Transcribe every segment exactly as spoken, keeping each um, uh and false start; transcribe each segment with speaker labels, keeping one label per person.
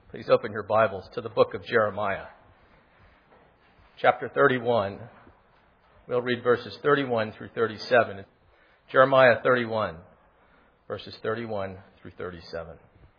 Speaker 1: Please open your Bibles to the book of Jeremiah, chapter thirty-one. We'll read verses thirty-one through thirty-seven. Jeremiah thirty-one, verses thirty-one through thirty-seven.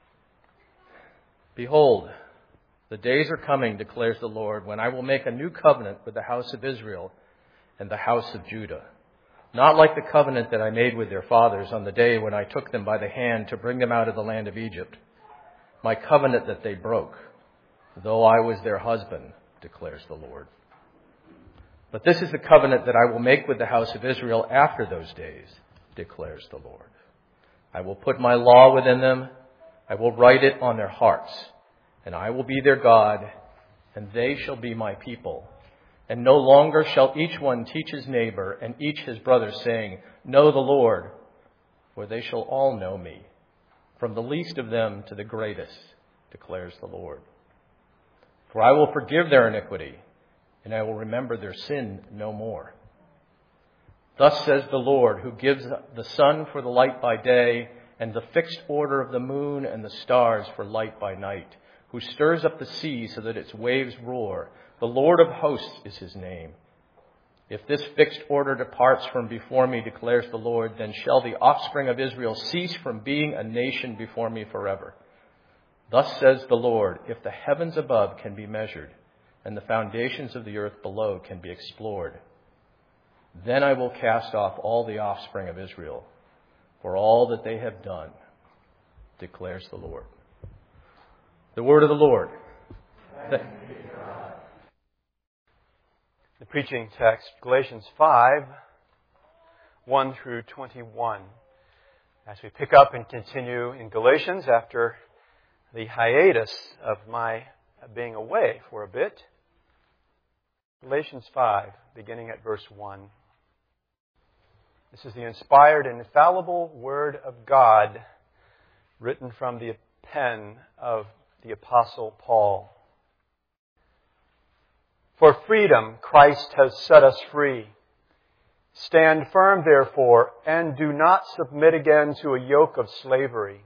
Speaker 1: Behold, the days are coming, declares the Lord, when I will make a new covenant with the house of Israel and the house of Judah. Not like the covenant that I made with their fathers on the day when I took them by the hand to bring them out of the land of Egypt. My covenant that they broke, though I was their husband, declares the Lord. But this is the covenant that I will make with the house of Israel after those days, declares the Lord. I will put my law within them, I will write it on their hearts, and I will be their God, and they shall be my people. And no longer shall each one teach his neighbor and each his brother, saying, Know the Lord, for they shall all know me, from the least of them to the greatest, declares the Lord. For I will forgive their iniquity, and I will remember their sin no more. Thus says the Lord, who gives the sun for the light by day, and the fixed order of the moon and the stars for light by night, who stirs up the sea so that its waves roar. The Lord of hosts is his name. If this fixed order departs from before me, declares the Lord, then shall the offspring of Israel cease from being a nation before me forever. Thus says the Lord, if the heavens above can be measured, and the foundations of the earth below can be explored, then I will cast off all the offspring of Israel for all that they have done, declares the Lord. The word of the Lord. Thank you.
Speaker 2: The preaching text, Galatians five, one through twenty-one. As we pick up and continue in Galatians after the hiatus of my being away for a bit. Galatians five, beginning at verse one. This is the inspired and infallible Word of God, written from the pen of the Apostle Paul. For freedom Christ has set us free. Stand firm, therefore, and do not submit again to a yoke of slavery.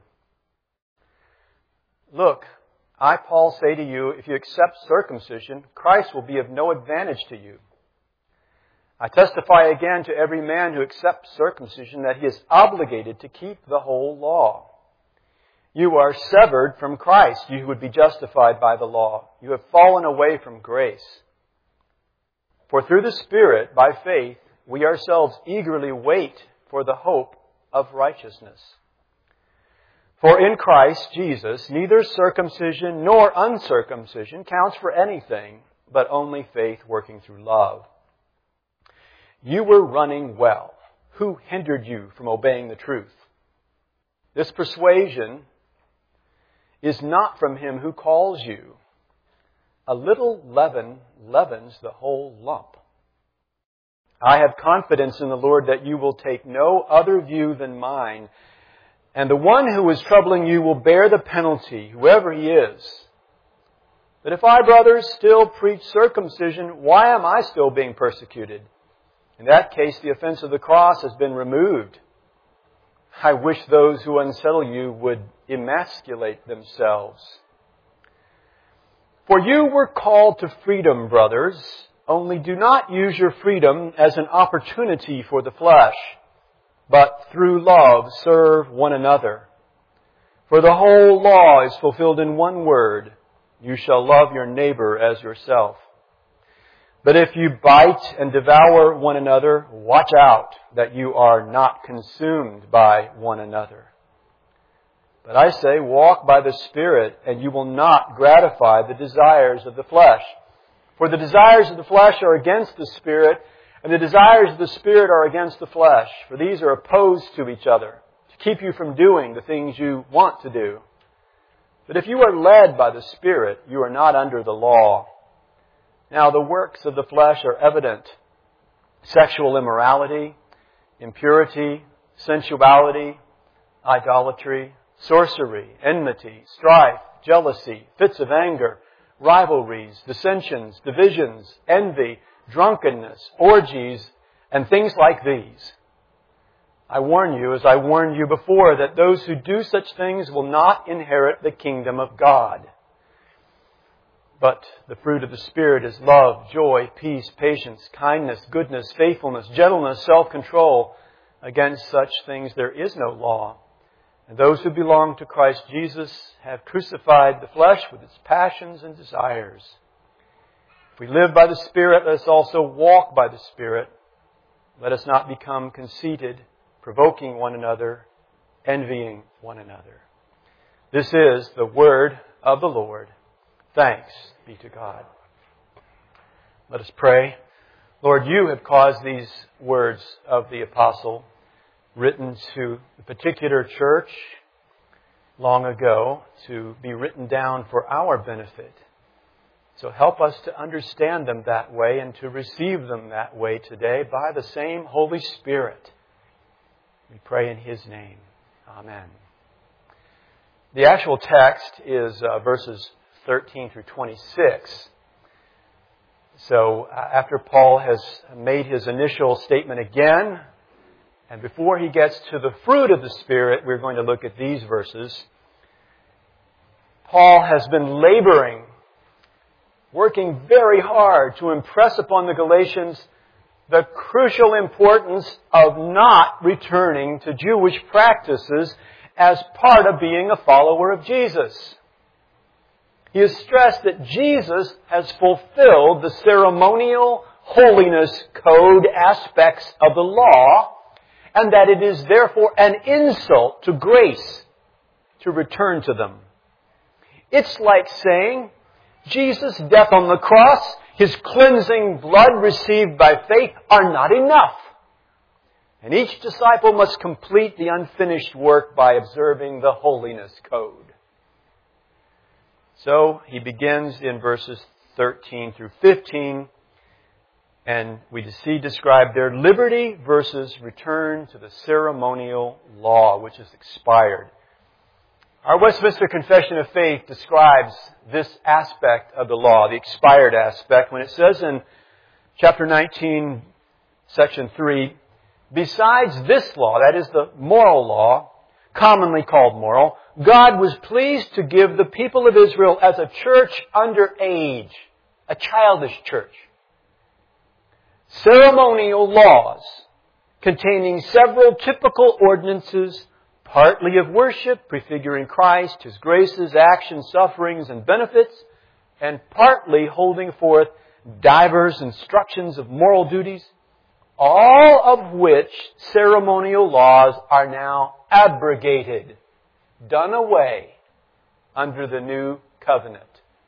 Speaker 2: Look, I, Paul, say to you, if you accept circumcision, Christ will be of no advantage to you. I testify again to every man who accepts circumcision that he is obligated to keep the whole law. You are severed from Christ, you who would be justified by the law. You have fallen away from grace. For through the Spirit, by faith, we ourselves eagerly wait for the hope of righteousness. For in Christ Jesus, neither circumcision nor uncircumcision counts for anything, but only faith working through love. You were running well. Who hindered you from obeying the truth? This persuasion is not from him who calls you. A little leaven leavens the whole lump. I have confidence in the Lord that you will take no other view than mine, and the one who is troubling you will bear the penalty, whoever he is. But if I, brothers, still preach circumcision, why am I still being persecuted? In that case, the offense of the cross has been removed. I wish those who unsettle you would emasculate themselves. For you were called to freedom, brothers, only do not use your freedom as an opportunity for the flesh, but through love serve one another. For the whole law is fulfilled in one word, you shall love your neighbor as yourself. But if you bite and devour one another, watch out that you are not consumed by one another. But I say, walk by the Spirit, and you will not gratify the desires of the flesh. For the desires of the flesh are against the Spirit, and the desires of the Spirit are against the flesh. For these are opposed to each other, to keep you from doing the things you want to do. But if you are led by the Spirit, you are not under the law. Now the works of the flesh are evident: sexual immorality, impurity, sensuality, idolatry, sorcery, enmity, strife, jealousy, fits of anger, rivalries, dissensions, divisions, envy, drunkenness, orgies, and things like these. I warn you, as I warned you before, that those who do such things will not inherit the kingdom of God. But the fruit of the Spirit is love, joy, peace, patience, kindness, goodness, faithfulness, gentleness, self-control. Against such things there is no law. And those who belong to Christ Jesus have crucified the flesh with its passions and desires. If we live by the Spirit, let us also walk by the Spirit. Let us not become conceited, provoking one another, envying one another. This is the word of the Lord. Thanks be to God. Let us pray. Lord, you have caused these words of the apostle, written to the particular church long ago, to be written down for our benefit. So help us to understand them that way and to receive them that way today by the same Holy Spirit. We pray in His name. Amen. The actual text is uh, verses thirteen through twenty-six. So uh, after Paul has made his initial statement again, and before he gets to the fruit of the Spirit, we're going to look at these verses. Paul has been laboring, working very hard to impress upon the Galatians the crucial importance of not returning to Jewish practices as part of being a follower of Jesus. He has stressed that Jesus has fulfilled the ceremonial holiness code aspects of the law, and that it is therefore an insult to grace to return to them. It's like saying Jesus' death on the cross, His cleansing blood received by faith are not enough. And each disciple must complete the unfinished work by observing the holiness code. So he begins in verses thirteen through fifteen, and we see described their liberty versus return to the ceremonial law, which is expired. Our Westminster Confession of Faith describes this aspect of the law, the expired aspect, when it says in chapter nineteen, section three, besides this law, that is the moral law, commonly called moral, God was pleased to give the people of Israel as a church under age, a childish church, ceremonial laws containing several typical ordinances, partly of worship, prefiguring Christ, His graces, actions, sufferings, and benefits, and partly holding forth divers instructions of moral duties, all of which ceremonial laws are now abrogated, done away under the new covenant.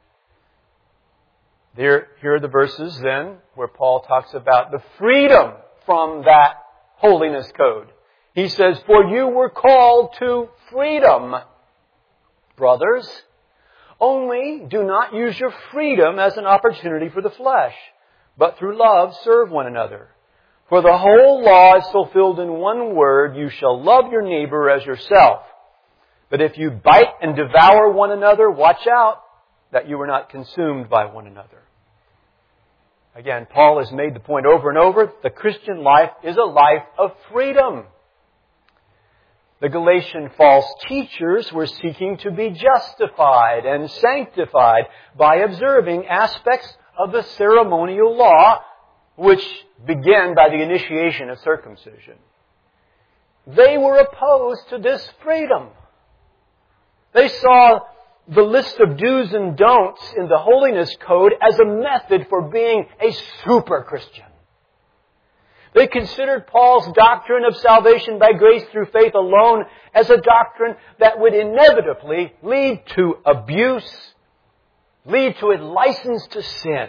Speaker 2: There, here are the verses then where Paul talks about the freedom from that holiness code. He says, for you were called to freedom, brothers. Only do not use your freedom as an opportunity for the flesh, but through love serve one another. For the whole law is fulfilled in one word, you shall love your neighbor as yourself. But if you bite and devour one another, watch out that you are not consumed by one another. Again, Paul has made the point over and over, the Christian life is a life of freedom. The Galatian false teachers were seeking to be justified and sanctified by observing aspects of the ceremonial law, which began by the initiation of circumcision. They were opposed to this freedom. They saw the list of do's and don'ts in the holiness code as a method for being a super Christian. They considered Paul's doctrine of salvation by grace through faith alone as a doctrine that would inevitably lead to abuse, lead to a license to sin.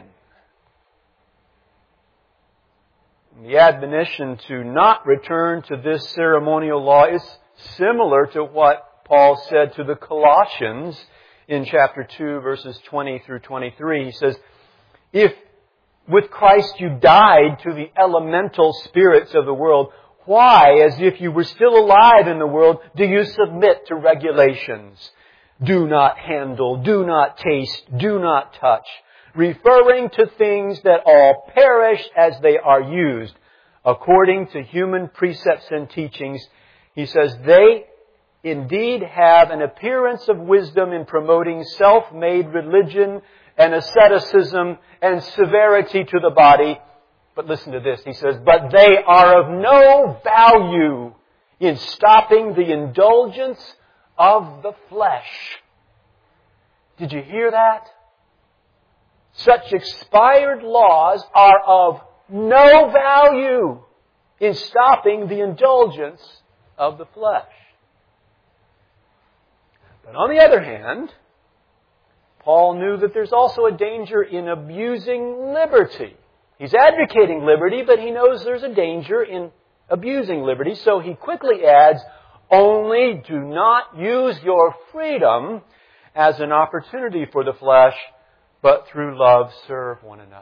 Speaker 2: The admonition to not return to this ceremonial law is similar to what Paul said to the Colossians in chapter two, verses twenty through twenty-three. He says, if with Christ you died to the elemental spirits of the world, why, as if you were still alive in the world, do you submit to regulations? Do not handle, do not taste, do not touch, referring to things that all perish as they are used, according to human precepts and teachings. He says, they indeed have an appearance of wisdom in promoting self-made religion and asceticism and severity to the body. But listen to this. He says, but they are of no value in stopping the indulgence of the flesh. Did you hear that? Such expired laws are of no value in stopping the indulgence of the flesh. But on the other hand, Paul knew that there's also a danger in abusing liberty. He's advocating liberty, but he knows there's a danger in abusing liberty, so he quickly adds, only do not use your freedom as an opportunity for the flesh, but through love serve one another.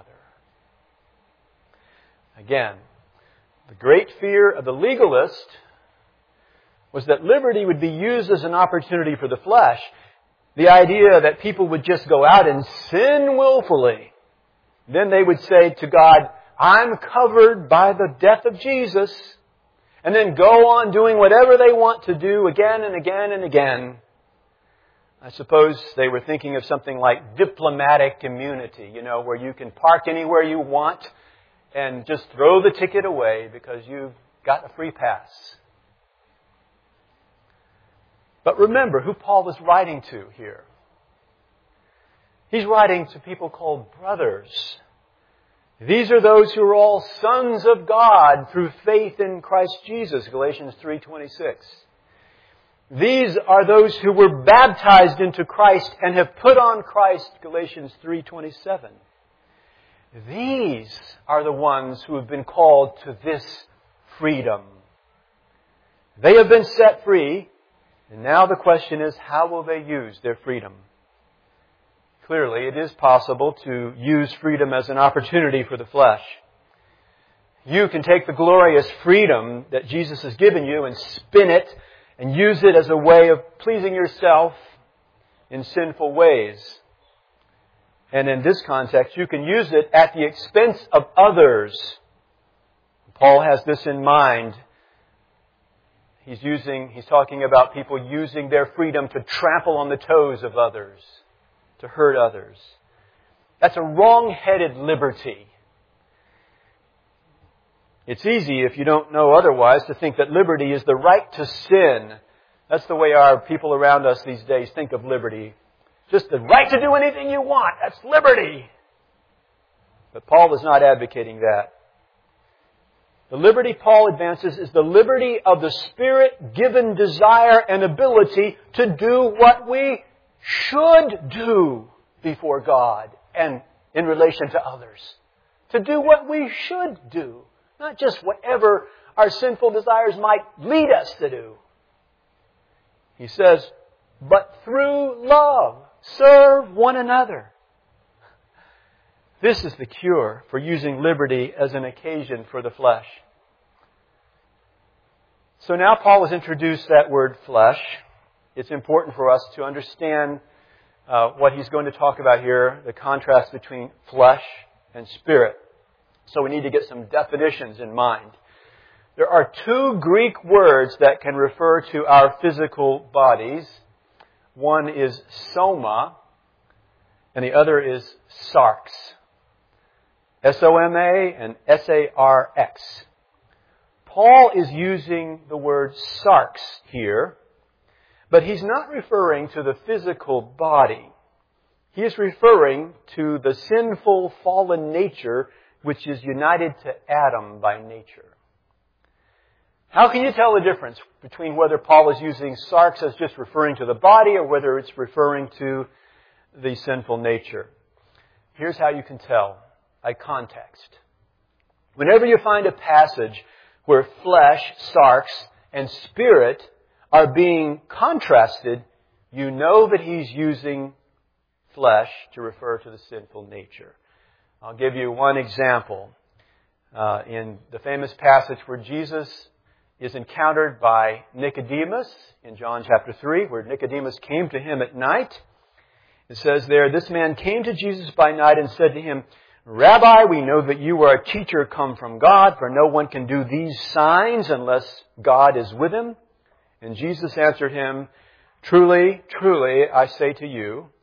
Speaker 2: Again, the great fear of the legalist was that liberty would be used as an opportunity for the flesh. The idea that people would just go out and sin willfully. Then they would say to God, I'm covered by the death of Jesus. And then go on doing whatever they want to do again and again and again. I suppose they were thinking of something like diplomatic immunity, you know, where you can park anywhere you want and just throw the ticket away because you've got a free pass. But remember who Paul was writing to here. He's writing to people called brothers. These are those who are all sons of God through faith in Christ Jesus, Galatians three twenty-six. These are those who were baptized into Christ and have put on Christ, Galatians three twenty-seven. These are the ones who have been called to this freedom. They have been set free, and now the question is, how will they use their freedom? Clearly, it is possible to use freedom as an opportunity for the flesh. You can take the glorious freedom that Jesus has given you and spin it and use it as a way of pleasing yourself in sinful ways. And in this context, you can use it at the expense of others. Paul has this in mind. He's using, he's talking about people using their freedom to trample on the toes of others, to hurt others. That's a wrong-headed liberty. It's easy, if you don't know otherwise, to think that liberty is the right to sin. That's the way our people around us these days think of liberty. Just the right to do anything you want. That's liberty. But Paul was not advocating that. The liberty Paul advances is the liberty of the Spirit-given desire and ability to do what we should do before God and in relation to others. To do what we should do. Not just whatever our sinful desires might lead us to do. He says, but through love, serve one another. This is the cure for using liberty as an occasion for the flesh. So now Paul has introduced that word flesh. It's important for us to understand uh, what he's going to talk about here, the contrast between flesh and spirit. So we need to get some definitions in mind. There are two Greek words that can refer to our physical bodies. One is soma, and the other is sarx. S O M A and S A R X. Paul is using the word sarx here, but he's not referring to the physical body. He is referring to the sinful, fallen nature which is united to Adam by nature. How can you tell the difference between whether Paul is using sarx as just referring to the body or whether it's referring to the sinful nature? Here's how you can tell by context. Whenever you find a passage where flesh, sarx, and spirit are being contrasted, you know that he's using flesh to refer to the sinful nature. I'll give you one example. Uh, in the famous passage where Jesus is encountered by Nicodemus in John chapter three, where Nicodemus came to him at night. It says there, this man came to Jesus by night and said to him, Rabbi, we know that you are a teacher come from God, for no one can do these signs unless God is with him. And Jesus answered him, Truly, truly, I say to you,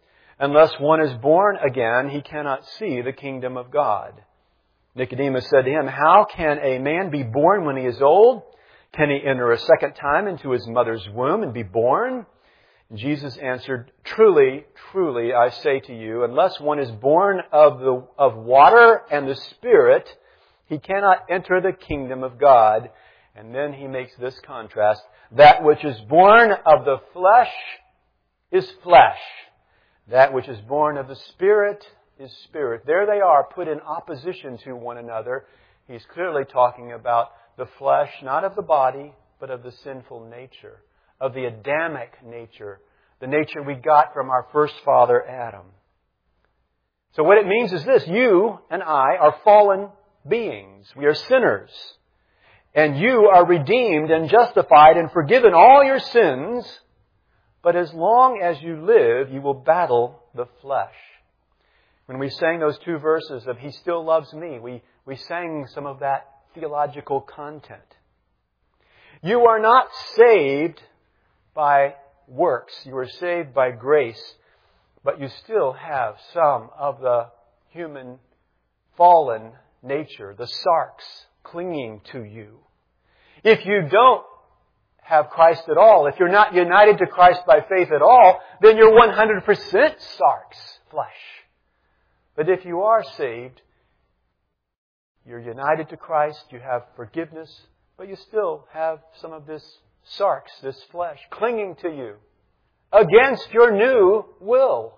Speaker 2: Unless one is born again, he cannot see the kingdom of God. Nicodemus said to him, how can a man be born when he is old? Can he enter a second time into his mother's womb and be born? And Jesus answered, truly, truly, I say to you, unless one is born of the of water and the Spirit, he cannot enter the kingdom of God. And then he makes this contrast. That which is born of the flesh is flesh. That which is born of the Spirit is spirit. There they are, put in opposition to one another. He's clearly talking about the flesh, not of the body, but of the sinful nature, of the Adamic nature, the nature we got from our first father, Adam. So what it means is this: you and I are fallen beings. We are sinners. And you are redeemed and justified and forgiven all your sins. But as long as you live, you will battle the flesh. When we sang those two verses of He Still Loves Me, we, we sang some of that theological content. You are not saved by works. You are saved by grace. But you still have some of the human fallen nature, the sarx, clinging to you. If you don't have Christ at all, if you're not united to Christ by faith at all, then you're one hundred percent sarx, flesh. But if you are saved, you're united to Christ, you have forgiveness, but you still have some of this sarx, this flesh, clinging to you against your new will.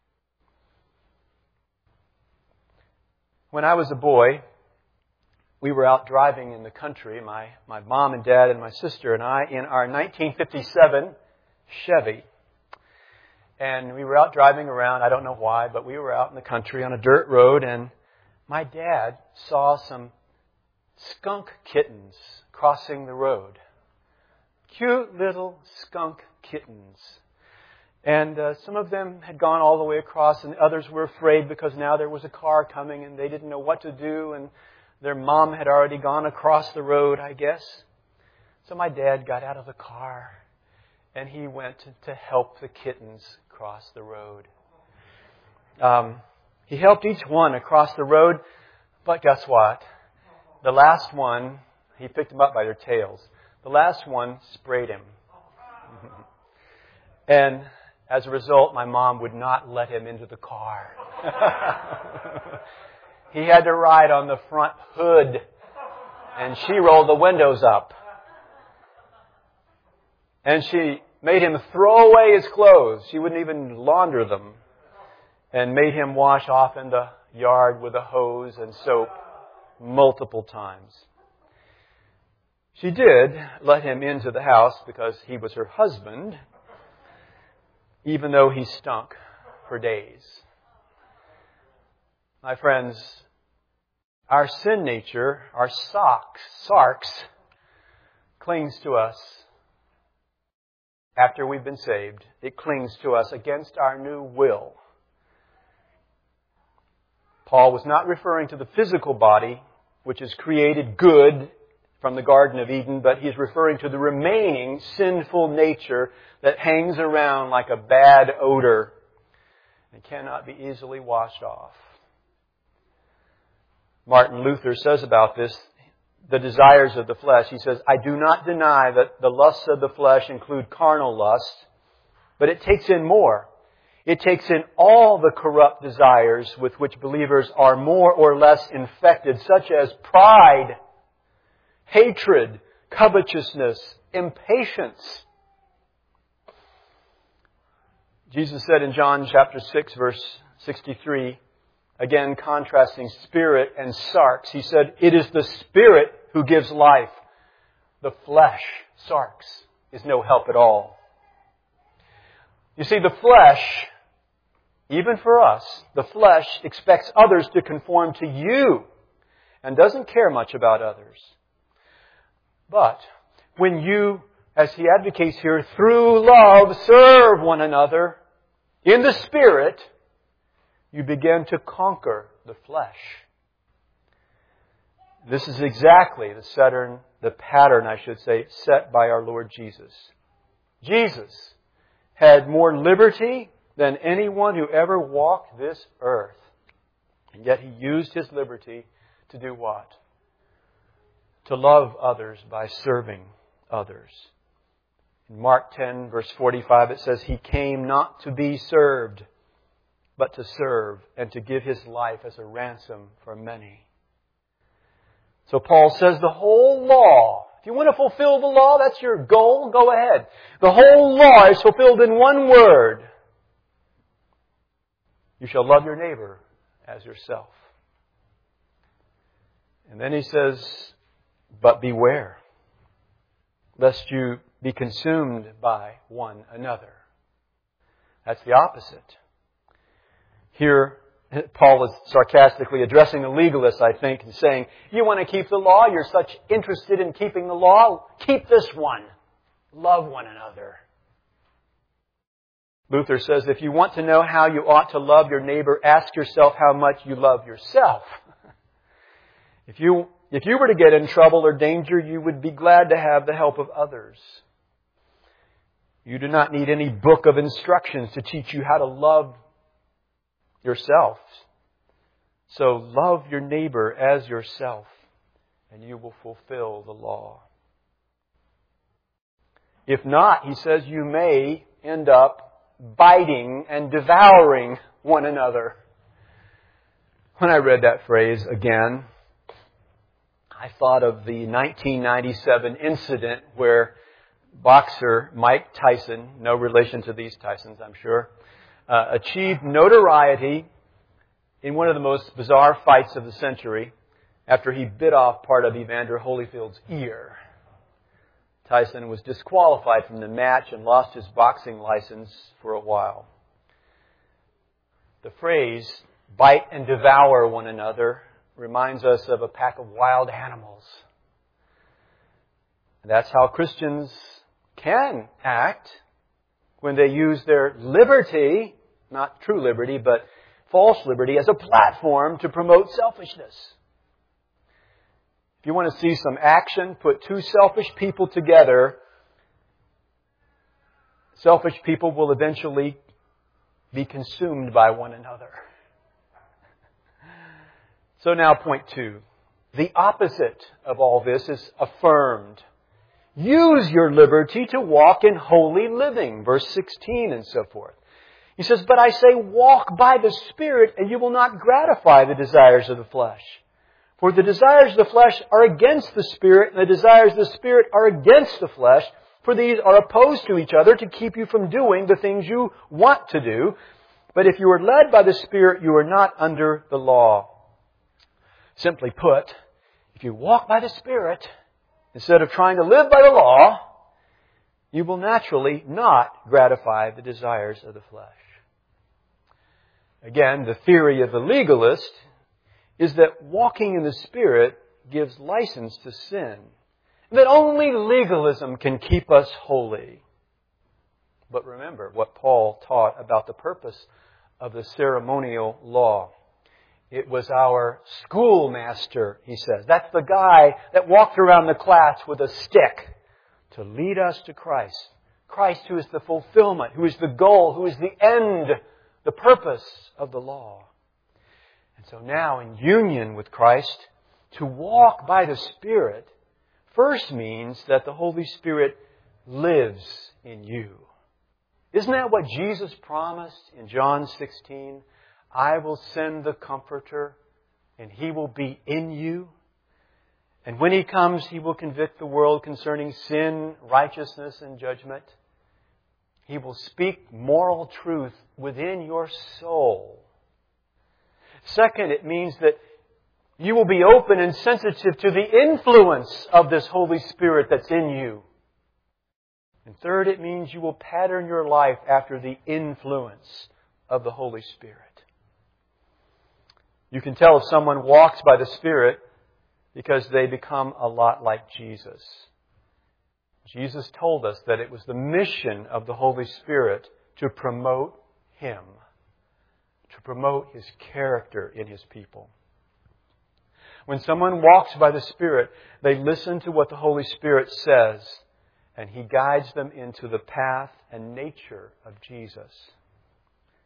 Speaker 2: When I was a boy, we were out driving in the country, my, my mom and dad and my sister and I, in our nineteen fifty-seven Chevy. And we were out driving around, I don't know why, but we were out in the country on a dirt road, and my dad saw some skunk kittens crossing the road. Cute little skunk kittens. And uh, some of them had gone all the way across, and others were afraid because now there was a car coming and they didn't know what to do, and their mom had already gone across the road, I guess. So my dad got out of the car and he went to, to help the kittens cross the road. Um, he helped each one across the road, but guess what? The last one, he picked them up by their tails. The last one sprayed him. And as a result, my mom would not let him into the car. He had to ride on the front hood, and she rolled the windows up. And she made him throw away his clothes. She wouldn't even launder them. And made him wash off in the yard with a hose and soap multiple times. She did let him into the house because he was her husband, even though he stunk for days. My friends, our sin nature, our socks, sarx, clings to us after we've been saved. It clings to us against our new will. Paul was not referring to the physical body, which is created good from the Garden of Eden, but he's referring to the remaining sinful nature that hangs around like a bad odor and cannot be easily washed off. Martin Luther says about this, the desires of the flesh. He says, I do not deny that the lusts of the flesh include carnal lusts, but it takes in more. It takes in all the corrupt desires with which believers are more or less infected, such as pride, hatred, covetousness, impatience. Jesus said in John chapter six, verse sixty-three, again contrasting spirit and sarx, He said, it is the Spirit who gives life. The flesh, sarx, is no help at all. You see, the flesh, even for us, the flesh expects others to conform to you and doesn't care much about others. But when you, as he advocates here, through love serve one another in the Spirit, you begin to conquer the flesh. This is exactly the pattern, the pattern, I should say, set by our Lord Jesus. Jesus had more liberty than anyone who ever walked this earth. And yet He used His liberty to do what? To love others by serving others. In Mark ten, verse forty-five, it says, He came not to be served, but to serve and to give His life as a ransom for many. So Paul says the whole law, if you want to fulfill the law, that's your goal, go ahead. The whole law is fulfilled in one word. You shall love your neighbor as yourself. And then he says, but beware, lest you be consumed by one another. That's the opposite. Here, Paul is sarcastically addressing the legalists, I think, and saying, you want to keep the law? You're such interested in keeping the law? Keep this one. Love one another. Luther says, if you want to know how you ought to love your neighbor, ask yourself how much you love yourself. If you, if you were to get in trouble or danger, you would be glad to have the help of others. You do not need any book of instructions to teach you how to love yourself. So love your neighbor as yourself, and you will fulfill the law. If not, he says, you may end up biting and devouring one another. When I read that phrase again, I thought of the nineteen ninety-seven incident where boxer Mike Tyson, no relation to these Tysons, I'm sure, uh, achieved notoriety in one of the most bizarre fights of the century after he bit off part of Evander Holyfield's ear. Tyson was disqualified from the match and lost his boxing license for a while. The phrase, bite and devour one another, reminds us of a pack of wild animals. And that's how Christians can act when they use their liberty, not true liberty, but false liberty, as a platform to promote selfishness. If you want to see some action, put two selfish people together. Selfish people will eventually be consumed by one another. So now point two. The opposite of all this is affirmed. Use your liberty to walk in holy living. Verse sixteen and so forth. He says, but I say walk by the Spirit and you will not gratify the desires of the flesh. For the desires of the flesh are against the Spirit, and the desires of the Spirit are against the flesh. For these are opposed to each other to keep you from doing the things you want to do. But if you are led by the Spirit, you are not under the law. Simply put, if you walk by the Spirit, instead of trying to live by the law, you will naturally not gratify the desires of the flesh. Again, the theory of the legalist is that walking in the Spirit gives license to sin. That only legalism can keep us holy. But remember what Paul taught about the purpose of the ceremonial law. It was our schoolmaster, he says. That's the guy that walked around the class with a stick to lead us to Christ. Christ who is the fulfillment, who is the goal, who is the end, the purpose of the law. And so now in union with Christ, to walk by the Spirit first means that the Holy Spirit lives in you. Isn't that what Jesus promised in John sixteen? I will send the Comforter and He will be in you. And when He comes, He will convict the world concerning sin, righteousness, and judgment. He will speak moral truth within your soul. Second, it means that you will be open and sensitive to the influence of this Holy Spirit that's in you. And third, it means you will pattern your life after the influence of the Holy Spirit. You can tell if someone walks by the Spirit because they become a lot like Jesus. Jesus told us that it was the mission of the Holy Spirit to promote Him, to promote His character in His people. When someone walks by the Spirit, they listen to what the Holy Spirit says, and He guides them into the path and nature of Jesus.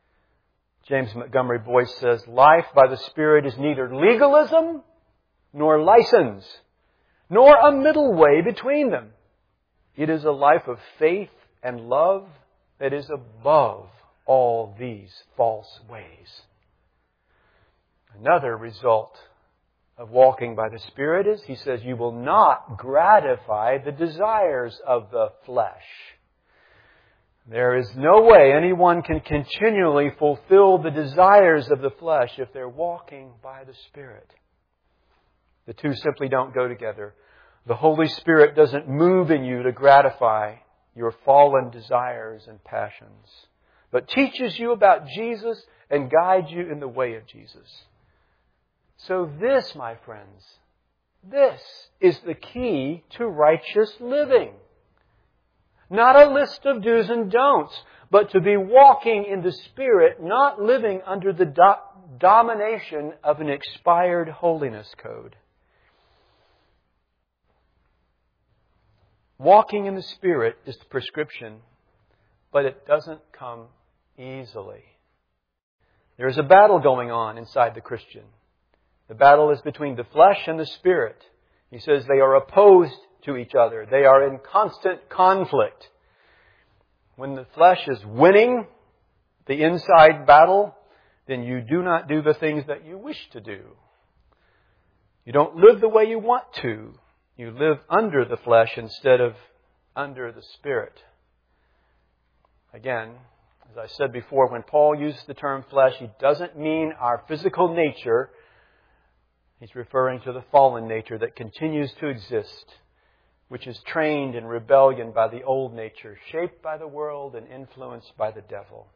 Speaker 2: James Montgomery Boyce says, life by the Spirit is neither legalism nor license, nor a middle way between them. It is a life of faith and love that is above all these false ways. Another result of walking by the Spirit is, he says, you will not gratify the desires of the flesh. There is no way anyone can continually fulfill the desires of the flesh if they're walking by the Spirit. The two simply don't go together. The Holy Spirit doesn't move in you to gratify your fallen desires and passions, but teaches you about Jesus and guides you in the way of Jesus. So this, my friends, this is the key to righteous living. Not a list of do's and don'ts, but to be walking in the Spirit, not living under the do- domination of an expired holiness code. Walking in the Spirit is the prescription, but it doesn't come easily. There is a battle going on inside the Christian. The battle is between the flesh and the Spirit. He says they are opposed to each other. They are in constant conflict. When the flesh is winning the inside battle, then you do not do the things that you wish to do. You don't live the way you want to. You live under the flesh instead of under the Spirit. Again, as I said before, when Paul uses the term flesh, he doesn't mean our physical nature. He's referring to the fallen nature that continues to exist, which is trained in rebellion by the old nature, shaped by the world and influenced by the devil.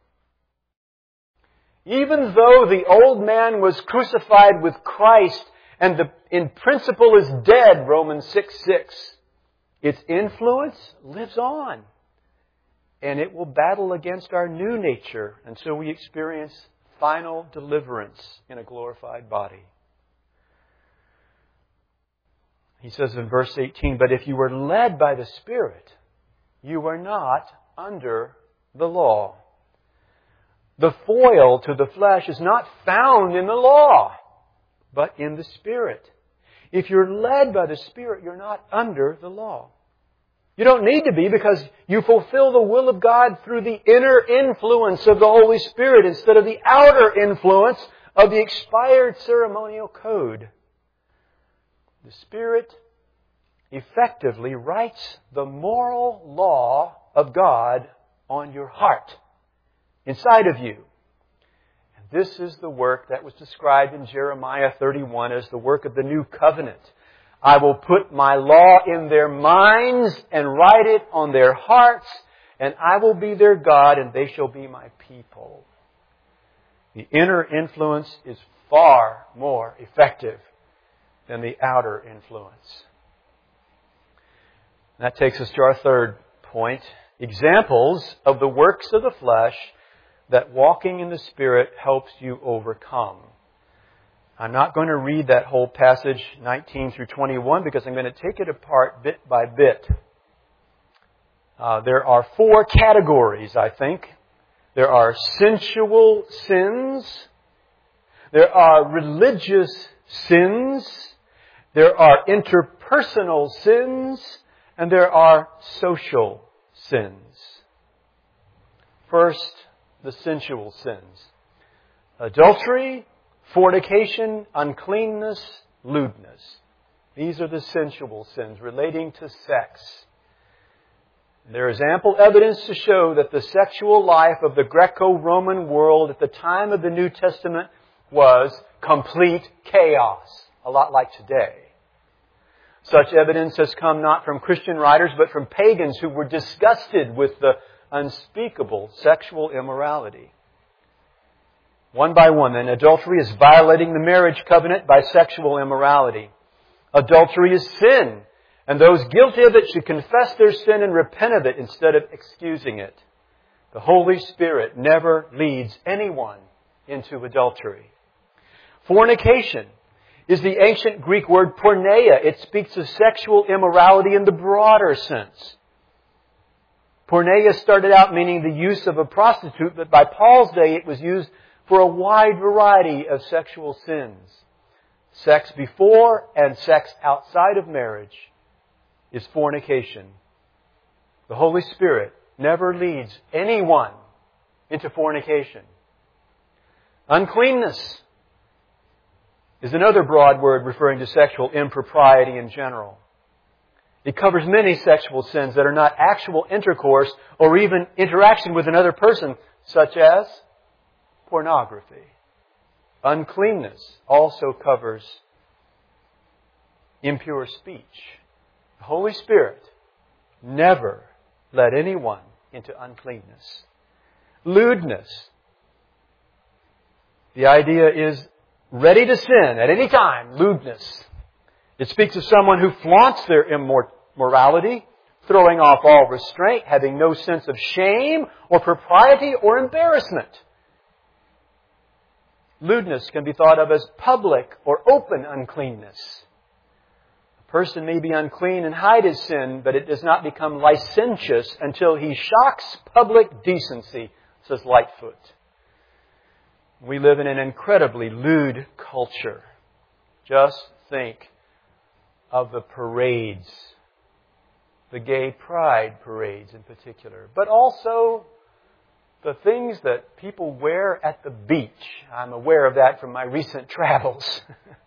Speaker 2: Even though the old man was crucified with Christ and the, in principle is dead, Romans six six, its influence lives on. And it will battle against our new nature until we experience final deliverance in a glorified body. He says in verse eighteen, but if you were led by the Spirit, you are not under the law. The foil to the flesh is not found in the law, but in the Spirit. If you're led by the Spirit, you're not under the law. You don't need to be, because you fulfill the will of God through the inner influence of the Holy Spirit instead of the outer influence of the expired ceremonial code. The Spirit effectively writes the moral law of God on your heart, inside of you. And this is the work that was described in Jeremiah thirty-one as the work of the new covenant. I will put my law in their minds and write it on their hearts, and I will be their God, and they shall be my people. The inner influence is far more effective than the outer influence. That takes us to our third point. Examples of the works of the flesh that walking in the Spirit helps you overcome. I'm not going to read that whole passage, nineteen through twenty-one, because I'm going to take it apart bit by bit. Uh, there are four categories, I think. There are sensual sins. There are religious sins. There are interpersonal sins. And there are social sins. First, the sensual sins. Adultery, fornication, uncleanness, lewdness. These are the sensual sins relating to sex. There is ample evidence to show that the sexual life of the Greco-Roman world at the time of the New Testament was complete chaos, a lot like today. Such evidence has come not from Christian writers, but from pagans who were disgusted with the unspeakable sexual immorality. One by one, then, adultery is violating the marriage covenant by sexual immorality. Adultery is sin, and those guilty of it should confess their sin and repent of it instead of excusing it. The Holy Spirit never leads anyone into adultery. Fornication is the ancient Greek word porneia. It speaks of sexual immorality in the broader sense. Porneia started out meaning the use of a prostitute, but by Paul's day it was used for a wide variety of sexual sins. Sex before and sex outside of marriage is fornication. The Holy Spirit never leads anyone into fornication. Uncleanness is another broad word referring to sexual impropriety in general. It covers many sexual sins that are not actual intercourse or even interaction with another person, such as pornography. Uncleanness also covers impure speech. The Holy Spirit never led anyone into uncleanness. Lewdness. The idea is ready to sin at any time. Lewdness. It speaks of someone who flaunts their immorality, throwing off all restraint, having no sense of shame or propriety or embarrassment. Lewdness can be thought of as public or open uncleanness. A person may be unclean and hide his sin, but it does not become licentious until he shocks public decency, says Lightfoot. We live in an incredibly lewd culture. Just think of the parades, the gay pride parades in particular, but also the things that people wear at the beach. I'm aware of that from my recent travels.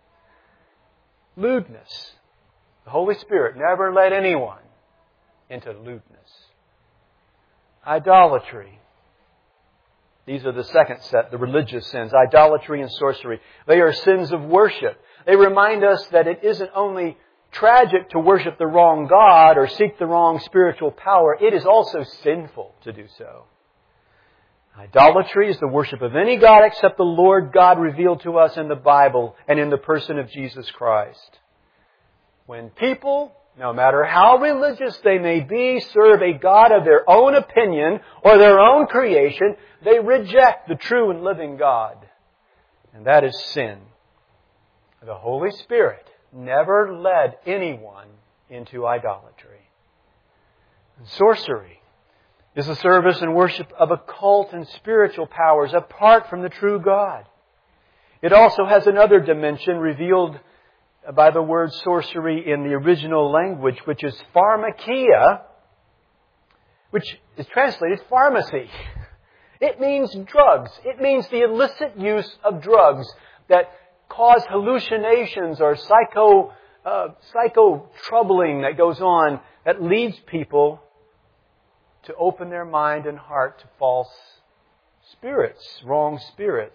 Speaker 2: Lewdness. The Holy Spirit never led anyone into lewdness. Idolatry. These are the second set, the religious sins, idolatry and sorcery. They are sins of worship. They remind us that it isn't only tragic to worship the wrong God or seek the wrong spiritual power, it is also sinful to do so. Idolatry is the worship of any God except the Lord God revealed to us in the Bible and in the person of Jesus Christ. When people, no matter how religious they may be, serve a God of their own opinion or their own creation, they reject the true and living God. And that is sin. The Holy Spirit never led anyone into idolatry. And sorcery is the service and worship of occult and spiritual powers apart from the true God. It also has another dimension revealed by the word sorcery in the original language, which is pharmakia, which is translated pharmacy. It means drugs. It means the illicit use of drugs that cause hallucinations or psycho, uh, psycho troubling that goes on that leads people to open their mind and heart to false spirits, wrong spirits.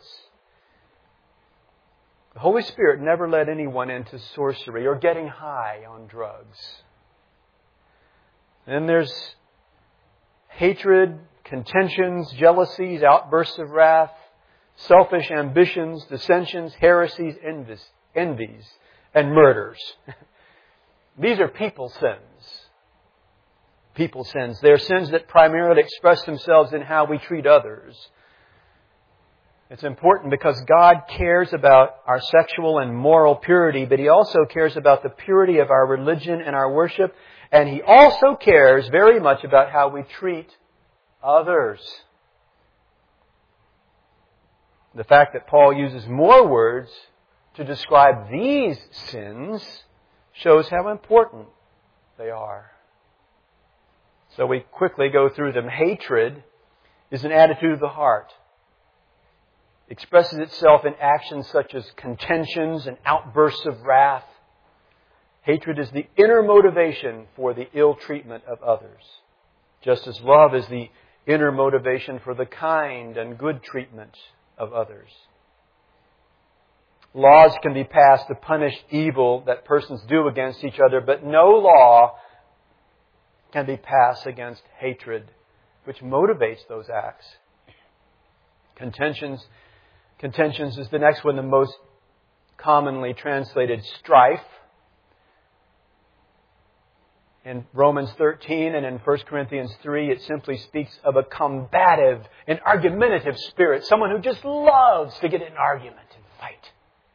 Speaker 2: The Holy Spirit never led anyone into sorcery or getting high on drugs. Then there's hatred, contentions, jealousies, outbursts of wrath, selfish ambitions, dissensions, heresies, envies, envies and murders. These are people sins. People sins. They are sins that primarily express themselves in how we treat others. It's important because God cares about our sexual and moral purity, but He also cares about the purity of our religion and our worship, and He also cares very much about how we treat others. The fact that Paul uses more words to describe these sins shows how important they are. So we quickly go through them. Hatred is an attitude of the heart. It expresses itself in actions such as contentions and outbursts of wrath. Hatred is the inner motivation for the ill treatment of others, just as love is the inner motivation for the kind and good treatment of others. Laws can be passed to punish evil that persons do against each other, but no law can be passed against hatred, which motivates those acts. Contentions, contentions is the next one, the most commonly translated strife. In Romans thirteen and in First Corinthians three, it simply speaks of a combative and argumentative spirit, someone who just loves to get in an argument and fight.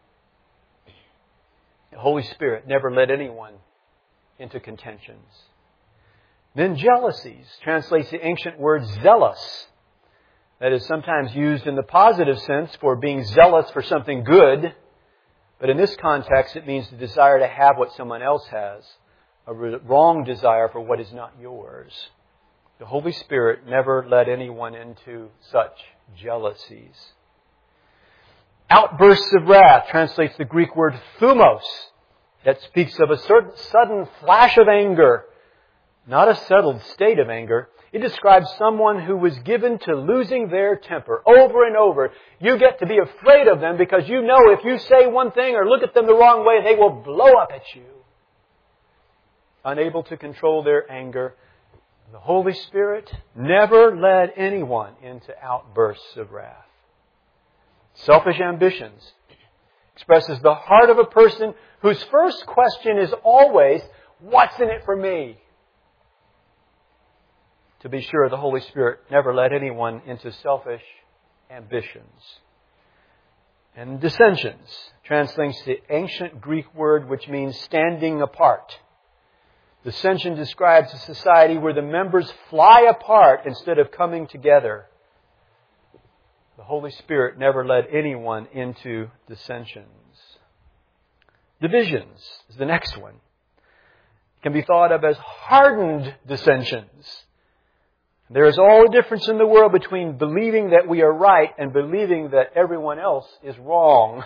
Speaker 2: The Holy Spirit never led anyone into contentions. Then jealousies translates the ancient word zealous. That is sometimes used in the positive sense for being zealous for something good. But in this context, it means the desire to have what someone else has. A wrong desire for what is not yours. The Holy Spirit never led anyone into such jealousies. Outbursts of wrath translates the Greek word thumos. That speaks of a certain sudden flash of anger. Not a settled state of anger. It describes someone who was given to losing their temper over and over. You get to be afraid of them because you know if you say one thing or look at them the wrong way, they will blow up at you. Unable to control their anger. The Holy Spirit never led anyone into outbursts of wrath. Selfish ambitions expresses the heart of a person whose first question is always, what's in it for me? To be sure, the Holy Spirit never led anyone into selfish ambitions. And dissensions translates the ancient Greek word which means standing apart. Dissension describes a society where the members fly apart instead of coming together. The Holy Spirit never led anyone into dissensions. Divisions is the next one. It can be thought of as hardened dissensions. There is all the difference in the world between believing that we are right and believing that everyone else is wrong.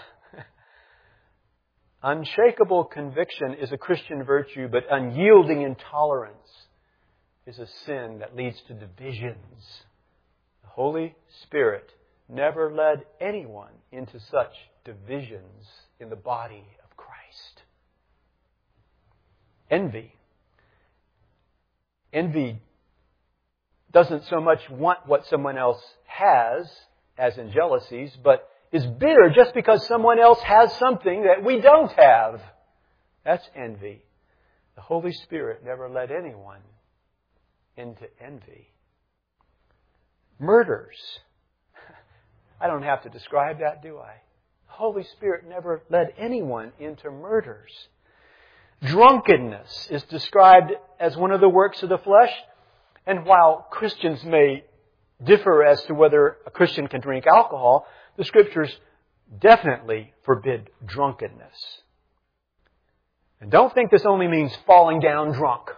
Speaker 2: Unshakable conviction is a Christian virtue, but unyielding intolerance is a sin that leads to divisions. The Holy Spirit never led anyone into such divisions in the body of Christ. Envy. Envy doesn't so much want what someone else has, as in jealousies, but is bitter just because someone else has something that we don't have. That's envy. The Holy Spirit never led anyone into envy. Murders. I don't have to describe that, do I? The Holy Spirit never led anyone into murders. Drunkenness is described as one of the works of the flesh. And while Christians may differ as to whether a Christian can drink alcohol, the Scriptures definitely forbid drunkenness. And don't think this only means falling down drunk.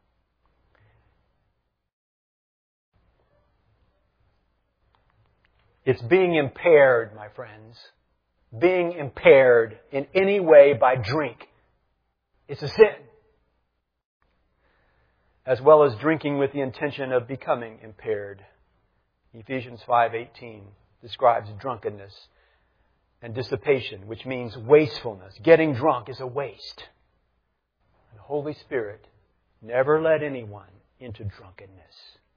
Speaker 2: It's being impaired, my friends. Being impaired in any way by drink. It's a sin. As well as drinking with the intention of becoming impaired. Ephesians five eighteen describes drunkenness and dissipation, which means wastefulness. Getting drunk is a waste. And the Holy Spirit never led anyone into drunkenness.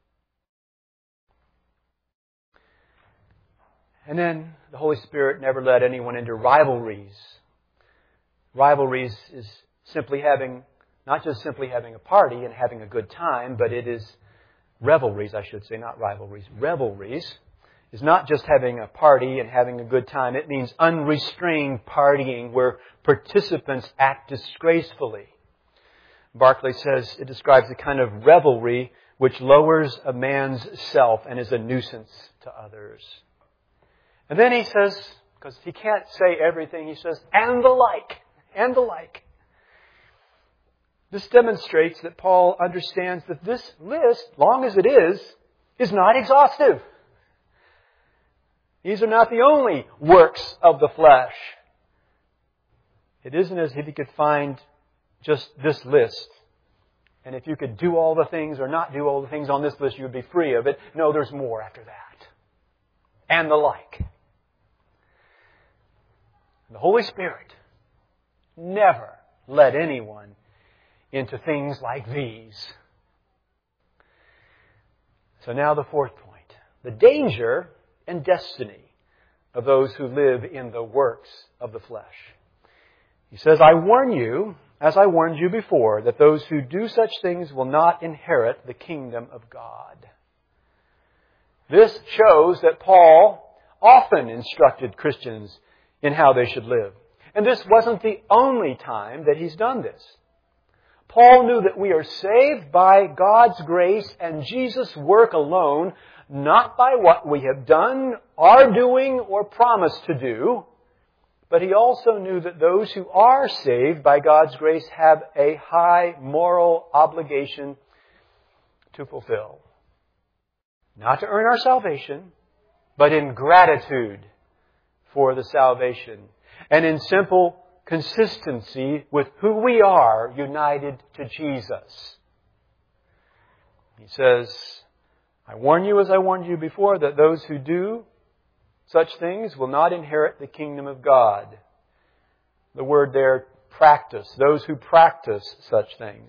Speaker 2: And then the Holy Spirit never led anyone into rivalries. Rivalries is simply having, not just simply having a party and having a good time, but it is revelries, I should say, not rivalries. Revelries is not just having a party and having a good time. It means unrestrained partying where participants act disgracefully. Barclay says it describes the kind of revelry which lowers a man's self and is a nuisance to others. And then he says, because he can't say everything, he says, and the like, and the like. This demonstrates that Paul understands that this list, long as it is, is not exhaustive. These are not the only works of the flesh. It isn't as if you could find just this list. And if you could do all the things or not do all the things on this list, you would be free of it. No, there's more after that. And the like. The Holy Spirit never led anyone into things like these. So now the fourth point. The danger and destiny of those who live in the works of the flesh. He says, I warn you, as I warned you before, that those who do such things will not inherit the kingdom of God. This shows that Paul often instructed Christians in how they should live. And this wasn't the only time that he's done this. Paul knew that we are saved by God's grace and Jesus' work alone, not by what we have done, are doing, or promised to do, but He also knew that those who are saved by God's grace have a high moral obligation to fulfill. Not to earn our salvation, but in gratitude for the salvation. And in simple consistency with who we are united to Jesus. He says, I warn you as I warned you before that those who do such things will not inherit the kingdom of God. The word there, practice. Those who practice such things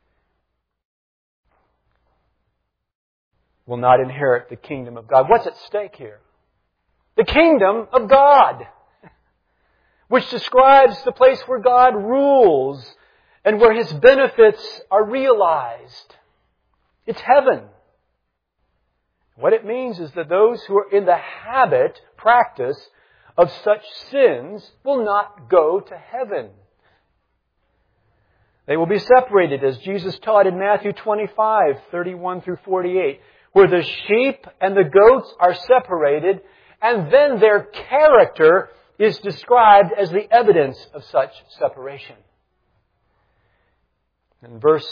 Speaker 2: will not inherit the kingdom of God. What's at stake here? The kingdom of God, which describes the place where God rules and where His benefits are realized. It's heaven. What it means is that those who are in the habit, practice, of such sins will not go to heaven. They will be separated, as Jesus taught in Matthew twenty-five, thirty-one through forty-eight, where the sheep and the goats are separated, and then their character is described as the evidence of such separation. In verse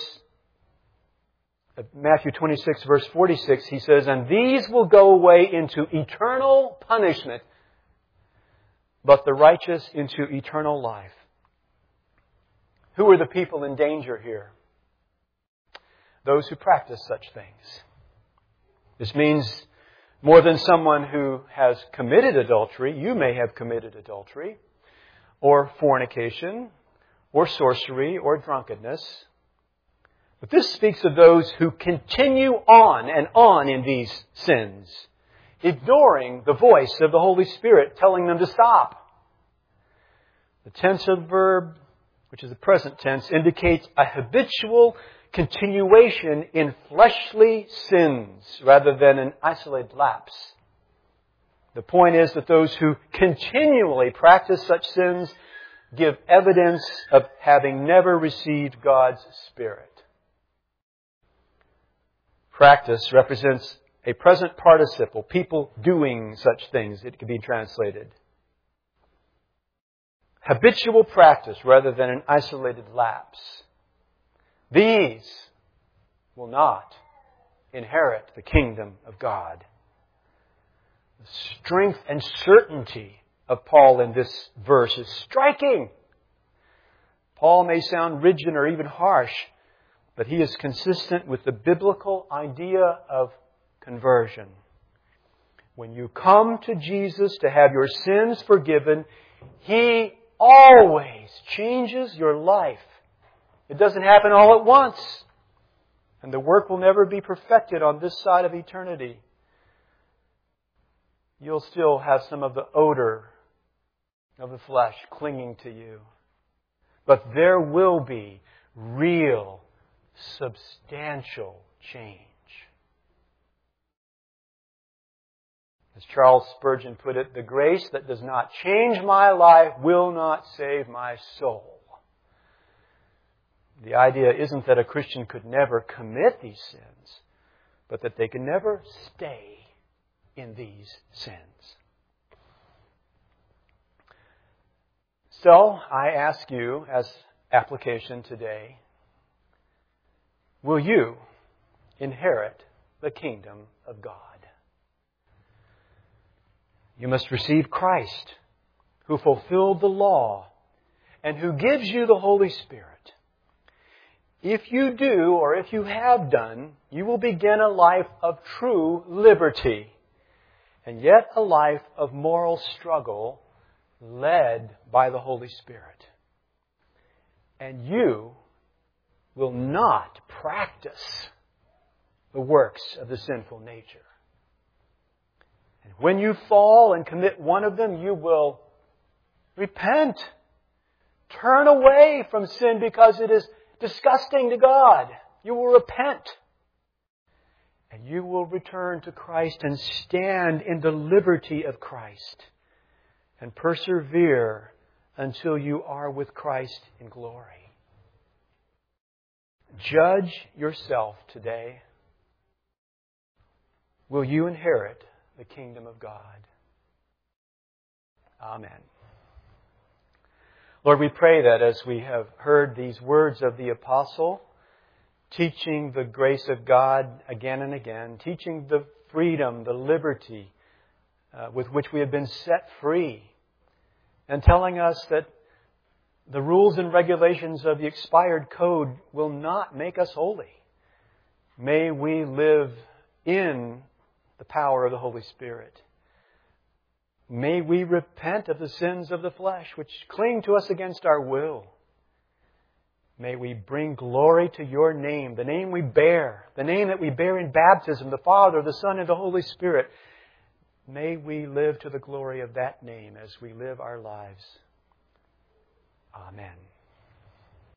Speaker 2: Matthew twenty-six, verse forty-six, He says, and these will go away into eternal punishment, but the righteous into eternal life. Who are the people in danger here? Those who practice such things. This means more than someone who has committed adultery. You may have committed adultery, or fornication, or sorcery, or drunkenness. But this speaks of those who continue on and on in these sins, ignoring the voice of the Holy Spirit telling them to stop. The tense of the verb, which is the present tense, indicates a habitual continuation in fleshly sins rather than an isolated lapse. The point is that those who continually practice such sins give evidence of having never received God's Spirit. Practice represents a present participle, people doing such things, it can be translated. Habitual practice rather than an isolated lapse. These will not inherit the kingdom of God. The strength and certainty of Paul in this verse is striking. Paul may sound rigid or even harsh, but he is consistent with the biblical idea of conversion. When you come to Jesus to have your sins forgiven, He always changes your life. It doesn't happen all at once. And the work will never be perfected on this side of eternity. You'll still have some of the odor of the flesh clinging to you. But there will be real, substantial change. As Charles Spurgeon put it, the grace that does not change my life will not save my soul. The idea isn't that a Christian could never commit these sins, but that they can never stay in these sins. So, I ask you as application today, will you inherit the kingdom of God? You must receive Christ, who fulfilled the law and who gives you the Holy Spirit. If you do, or if you have done, you will begin a life of true liberty, and yet a life of moral struggle led by the Holy Spirit. And you will not practice the works of the sinful nature. And when you fall and commit one of them, you will repent. Turn away from sin because it is disgusting to God. You will repent. And you will return to Christ and stand in the liberty of Christ and persevere until you are with Christ in glory. Judge yourself today. will you inherit the kingdom of God. Amen. Lord, we pray that as we have heard these words of the apostle, teaching the grace of God again and again, teaching the freedom, the liberty uh, with which we have been set free, and telling us that the rules and regulations of the expired code will not make us holy. May we live in the power of the Holy Spirit. May we repent of the sins of the flesh which cling to us against our will. May we bring glory to your name, the name we bear, the name that we bear in baptism, the Father, the Son, and the Holy Spirit. May we live to the glory of that name as we live our lives. Amen.